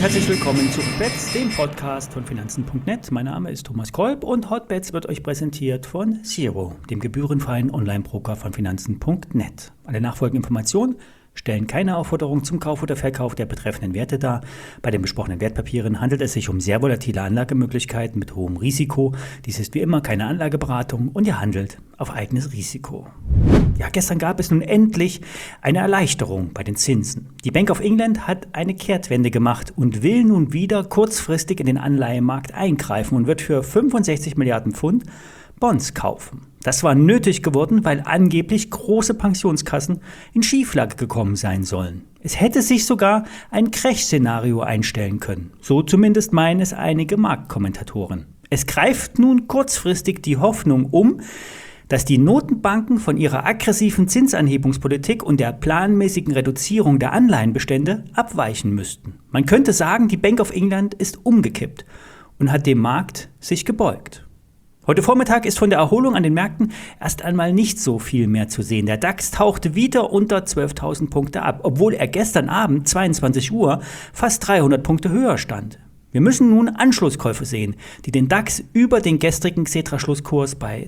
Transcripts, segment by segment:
und herzlich willkommen zu Hotbets, dem Podcast von Finanzen.net. Mein Name ist Thomas Kolb und Hotbets wird euch präsentiert von Zero, dem gebührenfreien Online-Broker von Finanzen.net. Alle nachfolgenden Informationen stellen keine Aufforderung zum Kauf oder Verkauf der betreffenden Werte dar. Bei den besprochenen Wertpapieren handelt es sich um sehr volatile Anlagemöglichkeiten mit hohem Risiko. Dies ist wie immer keine Anlageberatung und ihr handelt auf eigenes Risiko. Ja, gestern gab es nun endlich eine Erleichterung bei den Zinsen. Die Bank of England hat eine Kehrtwende gemacht und will nun wieder kurzfristig in den Anleihemarkt eingreifen und wird für 65 Milliarden Pfund Bonds kaufen. Das war nötig geworden, weil angeblich große Pensionskassen in Schieflage gekommen sein sollen. Es hätte sich sogar ein Crash-Szenario einstellen können. So zumindest meinen es einige Marktkommentatoren. Es greift nun kurzfristig die Hoffnung dass die Notenbanken von ihrer aggressiven Zinsanhebungspolitik und der planmäßigen Reduzierung der Anleihenbestände abweichen müssten. Man könnte sagen, die Bank of England ist umgekippt und hat dem Markt sich gebeugt. Heute Vormittag ist von der Erholung an den Märkten erst einmal nicht so viel mehr zu sehen. Der DAX tauchte wieder unter 12.000 Punkte ab, obwohl er gestern Abend 22 Uhr fast 300 Punkte höher stand. Wir müssen nun Anschlusskäufe sehen, die den DAX über den gestrigen Xetra-Schlusskurs bei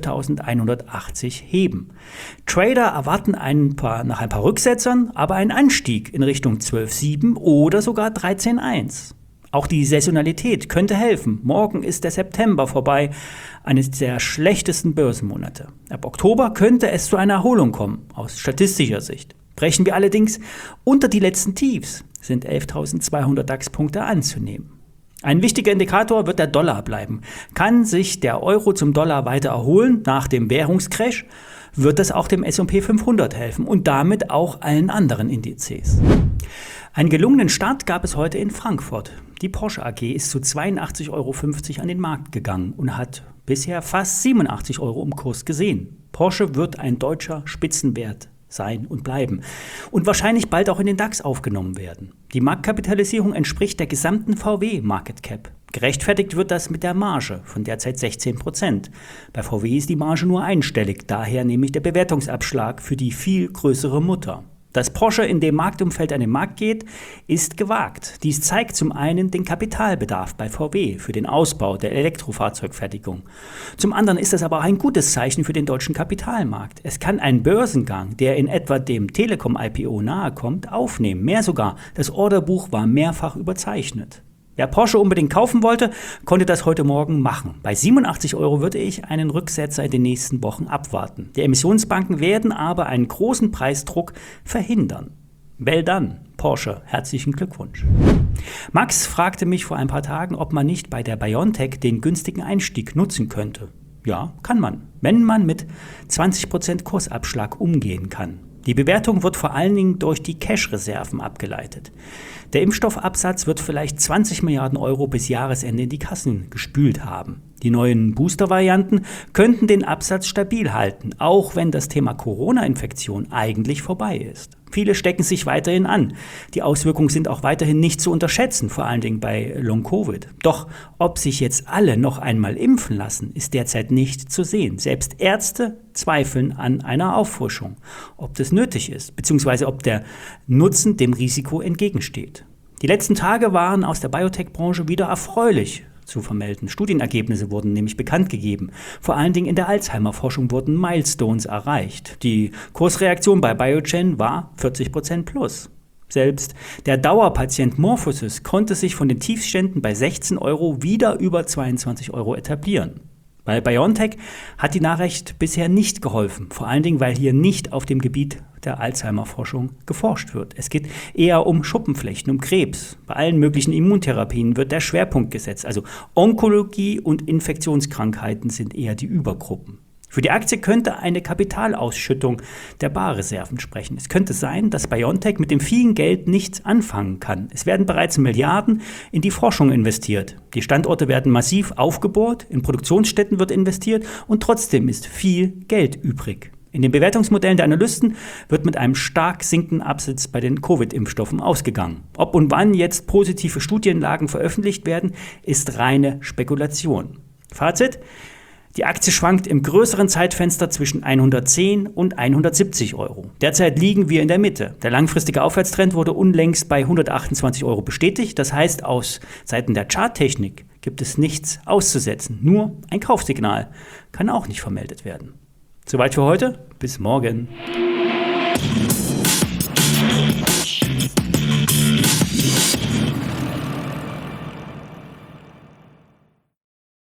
12.180 heben. Trader erwarten nach ein paar Rücksetzern aber einen Anstieg in Richtung 12.7 oder sogar 13.1. Auch die Saisonalität könnte helfen. Morgen ist der September vorbei, eines der schlechtesten Börsenmonate. Ab Oktober könnte es zu einer Erholung kommen, aus statistischer Sicht. Brechen wir allerdings unter die letzten Tiefs, sind 11.200 DAX-Punkte anzunehmen. Ein wichtiger Indikator wird der Dollar bleiben. Kann sich der Euro zum Dollar weiter erholen nach dem Währungscrash, wird das auch dem S&P 500 helfen und damit auch allen anderen Indizes. Einen gelungenen Start gab es heute in Frankfurt. Die Porsche AG ist zu 82,50 € an den Markt gegangen und hat bisher fast 87 € im Kurs gesehen. Porsche wird ein deutscher Spitzenwert sein und bleiben und wahrscheinlich bald auch in den DAX aufgenommen werden. Die Marktkapitalisierung entspricht der gesamten VW Market Cap. Gerechtfertigt wird das mit der Marge von derzeit 16%. Bei VW ist die Marge nur einstellig, daher nämlich der Bewertungsabschlag für die viel größere Mutter. Dass Porsche in dem Marktumfeld an den Markt geht, ist gewagt. Dies zeigt zum einen den Kapitalbedarf bei VW für den Ausbau der Elektrofahrzeugfertigung. Zum anderen ist das aber auch ein gutes Zeichen für den deutschen Kapitalmarkt. Es kann einen Börsengang, der in etwa dem Telekom-IPO nahe kommt, aufnehmen. Mehr sogar, das Orderbuch war mehrfach überzeichnet. Wer Porsche unbedingt kaufen wollte, konnte das heute Morgen machen. Bei 87 € würde ich einen Rücksetzer in den nächsten Wochen abwarten. Die Emissionsbanken werden aber einen großen Preisdruck verhindern. Well done, Porsche, herzlichen Glückwunsch. Max fragte mich vor ein paar Tagen, ob man nicht bei der BioNTech den günstigen Einstieg nutzen könnte. Ja, kann man, wenn man mit 20% Kursabschlag umgehen kann. Die Bewertung wird vor allen Dingen durch die Cash-Reserven abgeleitet. Der Impfstoffabsatz wird vielleicht 20 Milliarden € bis Jahresende in die Kassen gespült haben. Die neuen Booster-Varianten könnten den Absatz stabil halten, auch wenn das Thema Corona-Infektion eigentlich vorbei ist. Viele stecken sich weiterhin an. Die Auswirkungen sind auch weiterhin nicht zu unterschätzen, vor allen Dingen bei Long-Covid. Doch ob sich jetzt alle noch einmal impfen lassen, ist derzeit nicht zu sehen. Selbst Ärzte zweifeln an einer Auffrischung, ob das nötig ist, beziehungsweise ob der Nutzen dem Risiko entgegensteht. Die letzten Tage waren aus der Biotech-Branche wieder erfreulich zu vermelden. Studienergebnisse wurden nämlich bekannt gegeben. Vor allen Dingen in der Alzheimer-Forschung wurden Milestones erreicht. Die Kursreaktion bei Biogen war 40% plus. Selbst der Dauerpatient MorphoSys konnte sich von den Tiefständen bei 16 € wieder über 22 € etablieren. Bei BioNTech hat die Nachricht bisher nicht geholfen, vor allen Dingen, weil hier nicht auf dem Gebiet der Alzheimer-Forschung geforscht wird. Es geht eher um Schuppenflechten, um Krebs. Bei allen möglichen Immuntherapien wird der Schwerpunkt gesetzt. Also Onkologie und Infektionskrankheiten sind eher die Übergruppen. Für die Aktie könnte eine Kapitalausschüttung der Barreserven sprechen. Es könnte sein, dass BioNTech mit dem vielen Geld nichts anfangen kann. Es werden bereits Milliarden in die Forschung investiert. Die Standorte werden massiv aufgebohrt, in Produktionsstätten wird investiert und trotzdem ist viel Geld übrig. In den Bewertungsmodellen der Analysten wird mit einem stark sinkenden Absatz bei den Covid-Impfstoffen ausgegangen. Ob und wann jetzt positive Studienlagen veröffentlicht werden, ist reine Spekulation. Fazit: Die Aktie schwankt im größeren Zeitfenster zwischen 110 und 170 Euro. Derzeit liegen wir in der Mitte. Der langfristige Aufwärtstrend wurde unlängst bei 128 Euro bestätigt. Das heißt, aus Seiten der Charttechnik gibt es nichts auszusetzen. Nur ein Kaufsignal kann auch nicht vermeldet werden. Soweit für heute. Bis morgen.